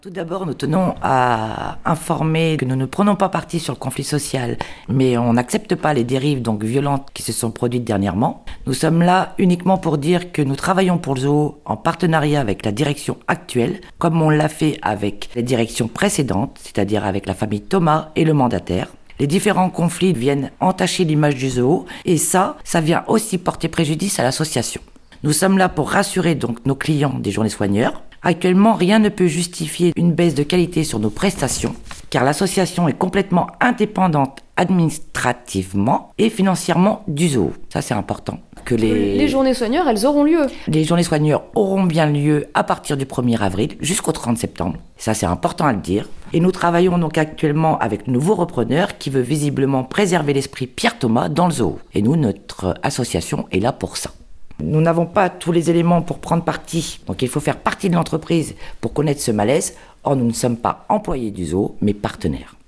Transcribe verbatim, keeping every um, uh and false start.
Tout d'abord, nous tenons à informer que nous ne prenons pas parti sur le conflit social, mais on n'accepte pas les dérives donc violentes qui se sont produites dernièrement. Nous sommes là uniquement pour dire que nous travaillons pour le zoo en partenariat avec la direction actuelle, comme on l'a fait avec les directions précédentes, c'est-à-dire avec la famille Thomas et le mandataire. Les différents conflits viennent entacher l'image du zoo, et ça, ça vient aussi porter préjudice à l'association. Nous sommes là pour rassurer donc nos clients des journées soigneurs. Actuellement, rien ne peut justifier une baisse de qualité sur nos prestations, car l'association est complètement indépendante administrativement et financièrement du zoo. Ça, c'est important. Que les... les journées soigneurs, elles auront lieu. Les journées soigneurs auront bien lieu à partir du premier avril jusqu'au trente septembre. Ça, c'est important à le dire. Et nous travaillons donc actuellement avec le nouveau repreneur qui veut visiblement préserver l'esprit Pierre Thomas dans le zoo. Et nous, notre association est là pour ça. Nous n'avons pas tous les éléments pour prendre parti, donc il faut faire partie de l'entreprise pour connaître ce malaise. Or, nous ne sommes pas employés du zoo, mais partenaires.